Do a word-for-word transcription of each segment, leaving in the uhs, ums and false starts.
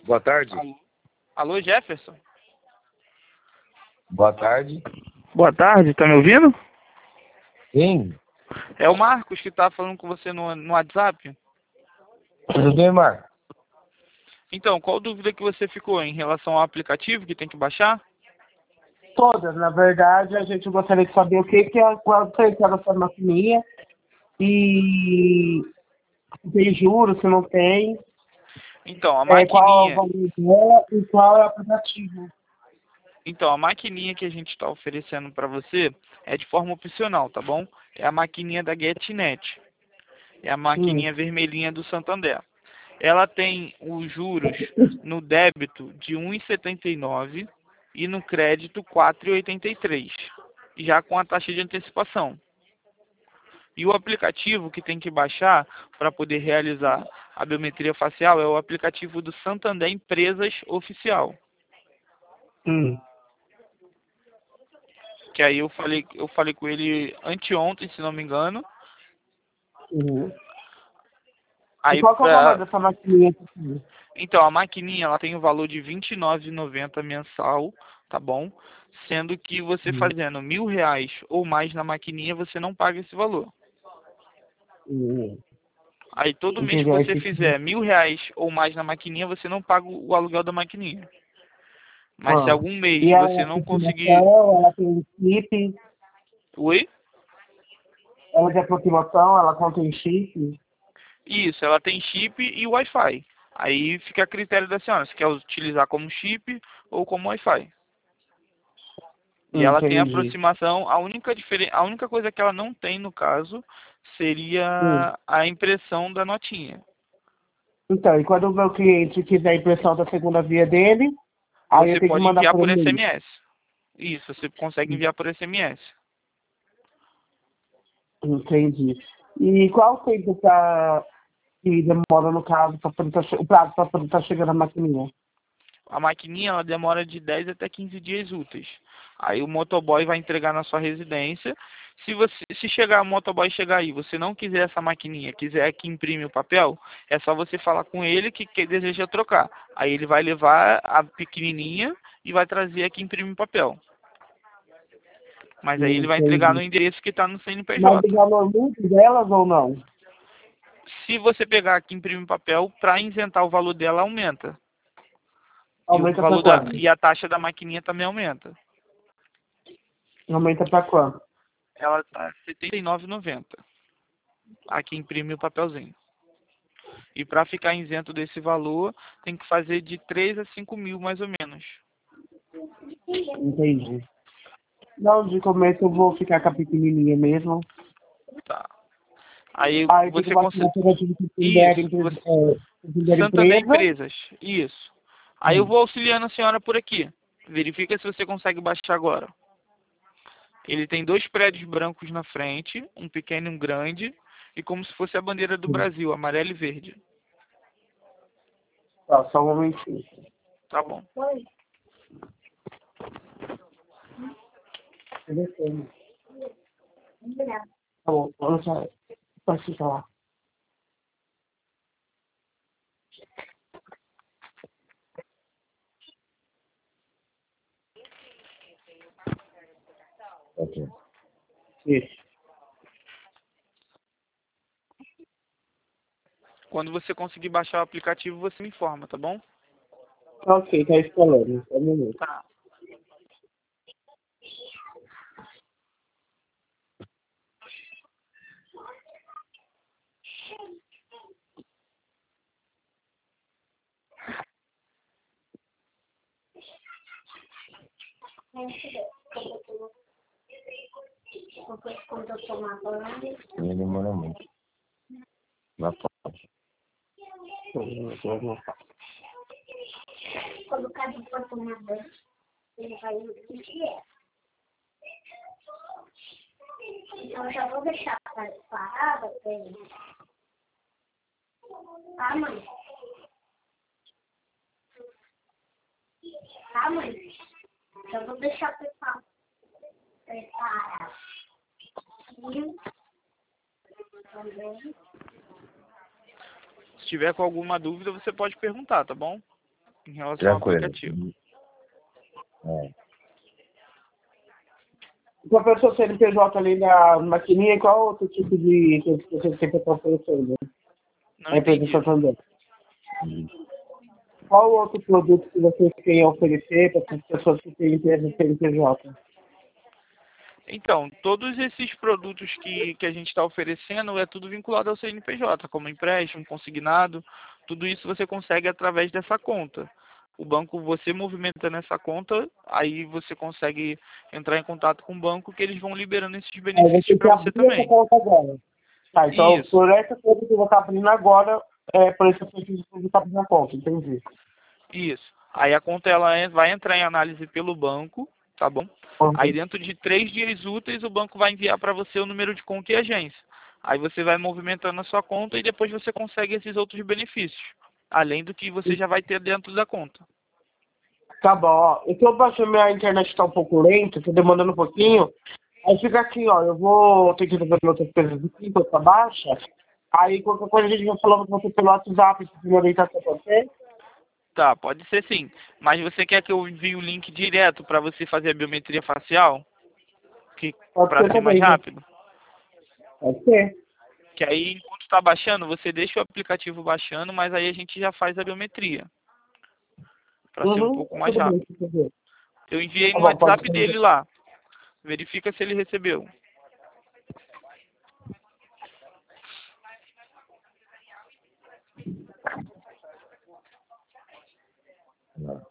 Boa tarde. Alô, Alô, Jefferson? Boa tarde. Boa tarde, tá me ouvindo? Sim. É o Marcos que tá falando com você no, no WhatsApp. Tudo bem, Marco? Então, qual dúvida que você ficou em relação ao aplicativo que tem que baixar? Todas, na verdade, a gente gostaria de saber o que que é, quanto é cada sua maquininha e se tem juros, se não tem, Então, a é, qual é o maquininha, valor dela e qual é o aplicativo. então, a maquininha que a gente está oferecendo para você é de forma opcional, tá bom? É a maquininha da GetNet. É a Hum. maquininha vermelhinha do Santander. Ela tem os juros no débito de um vírgula setenta e nove e no crédito quatro vírgula oitenta e três, já com a taxa de antecipação. E o aplicativo que tem que baixar para poder realizar a biometria facial é o aplicativo do Santander Empresas Oficial. Hum. Que aí eu falei, eu falei com ele anteontem, se não me engano. Uhum. E Aí qual que é o valor pra... dessa maquininha aqui? Então, a maquininha ela tem o valor de vinte e nove reais e noventa centavos mensal, tá bom? Sendo que você Uhum. fazendo mil reais ou mais na maquininha, você não paga esse valor. Uhum. Aí todo mês que Entendi. Aí você fica... fizer mil reais ou mais na maquininha, você não paga o aluguel da maquininha. Mas se Ah. algum mês E a você não conseguir... aproximação, ela tem chip, Oi? ela de aproximação, ela contém chip. Isso, ela tem chip e Wi-Fi. Aí fica a critério da senhora, se quer utilizar como chip ou como Wi-Fi. E ela tem Entendi. aproximação, a única, diferen... a única coisa que ela não tem, no caso, Hum. seria a impressão da notinha. Então, e quando o meu cliente quiser a impressão da segunda via dele, aí eu Você tenho que pode mandar enviar por por e-mail. S M S. Isso, você consegue enviar por S M S. Entendi. E qual o tempo pra, que demora, no caso, pra poder tá che- o prazo para poder estar chegando a maquininha? A maquininha ela demora de dez até quinze dias úteis. Aí o motoboy vai entregar na sua residência. Se você se chegar o motoboy chegar aí, você não quiser essa maquininha, quiser que imprime o papel, é só você falar com ele que, que deseja trocar. Aí ele vai levar a pequenininha e vai trazer aqui imprime o papel. Mas aí ele vai entregar no Entendi. endereço que está no Mas o C N P J. valor muito delas ou não? Se você pegar aqui imprime o papel, para isentar o valor dela aumenta. E o Aumenta para valor da quanto? e a taxa da maquininha também aumenta. Aumenta para quanto? Ela está setenta e nove reais e noventa centavos. Aqui imprime o papelzinho. E para ficar isento desse valor, tem que fazer de três a cinco mil mais ou menos. Entendi. Não, de começo eu vou ficar com a pequenininha mesmo. Tá. Aí Aí tem que você vacinar consegue. por aquilo que puder, Isso. empresa, Você... é, se puder Santander empresa. Empresas. Isso. Aí eu Hum. vou auxiliando a senhora por aqui. Verifica se você consegue baixar agora. Ele tem dois prédios brancos na frente, um pequeno e um grande, e como se fosse a bandeira do Hum. Brasil, amarelo e verde. Tá, só um momentinho. Tá bom. Telefone. Tá bom, vamos lá. Pode ficar lá. Ok. Isso. Quando você conseguir baixar o aplicativo, você me informa, tá bom? Ok, tá escolhendo. Só um minuto. Tá. Não demora muito. Mas pode. Colocar de porta na banca, ele vai encher. Então, eu já vou deixar parada pra ele. Tá, mãe? Tá, mãe? Já vou deixar preparado. Preparado. Também. Se tiver com alguma dúvida, você pode perguntar, tá bom? em relação ao Tranquilo. aplicativo. É. Se a pessoa C N P J ali na maquininha, qual outro tipo de coisa que você tem que estar oferecendo? Não A empresa entendi. Santander. Qual outro produto que vocês têm a oferecer para as pessoas que têm empresa C N P J? Então, todos esses produtos que, que a gente está oferecendo é tudo vinculado ao C N P J, como empréstimo, consignado, tudo isso você consegue através dessa conta. O banco, você movimentando essa conta, aí você consegue entrar em contato com o banco que eles vão liberando esses Aí benefícios você para já você abriu essa também. conta agora. Tá, então Isso, por essa conta que eu vou estar abrindo agora, é por esse serviço que eu vou estar abrindo a conta, entendi. isso. Aí a conta ela en- vai entrar em análise pelo banco, tá bom? Aí Uhum. dentro de três dias úteis o banco vai enviar para você o número de conta e agência. Aí você vai movimentando a sua conta e depois você consegue esses outros benefícios, além do que você já vai ter dentro da conta. Tá bom, ó. Então eu baixei, minha internet está um pouco lenta, tô demandando um pouquinho. Aí fica aqui, ó, eu vou ter que resolver outras coisas aqui, enquanto tá baixa. Aí qualquer coisa a gente vai falando com você pelo WhatsApp, se me orientação pra você. Tá, pode ser sim. Mas você quer que eu envie o link direto para você fazer a biometria facial? Que Pode para ser ser mais também, né? rápido? Pode ser. Que aí enquanto está baixando, você deixa o aplicativo baixando, mas aí a gente já faz a biometria, para ser um Uhum, pouco mais tudo bem, rápido. tudo bem. Eu enviei Tá no bom, pode WhatsApp ser. dele lá. Verifica se ele recebeu. Não.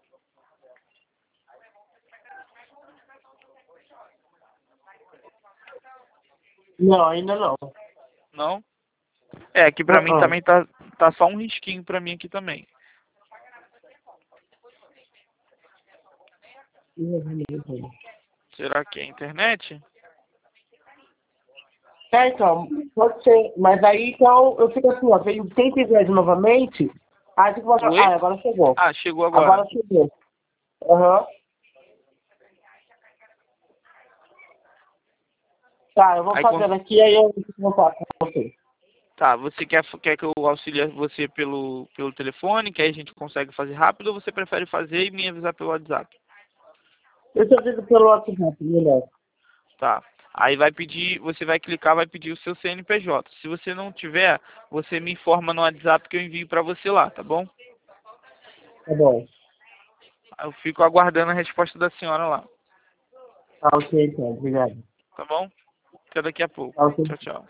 Não, ainda não. Não? É, aqui pra mim Uh-uh. também tá, tá só um risquinho pra mim aqui também. Será que é a internet? É, então, pode ser. Mas aí, então, eu fico assim, ó, veio quem quiser novamente, aí você pode... Oi? Ah, agora chegou. Ah, chegou agora. Agora chegou. Aham. Tá, eu vou Aí quando... fazendo aqui, aí eu vou falar com você. Tá, você quer, quer que eu auxilie você pelo, pelo telefone, que aí a gente consegue fazer rápido, ou você prefere fazer e me avisar pelo WhatsApp? Eu te aviso pelo WhatsApp, melhor. Tá. Aí vai pedir, você vai clicar, vai pedir o seu C N P J. Se você não tiver, você me informa no WhatsApp que eu envio pra você lá, tá bom? Tá bom. Aí eu fico aguardando a resposta da senhora lá, Tá ok, então. Obrigado. tá bom? Até daqui a pouco. Tá ok. Tchau, tchau.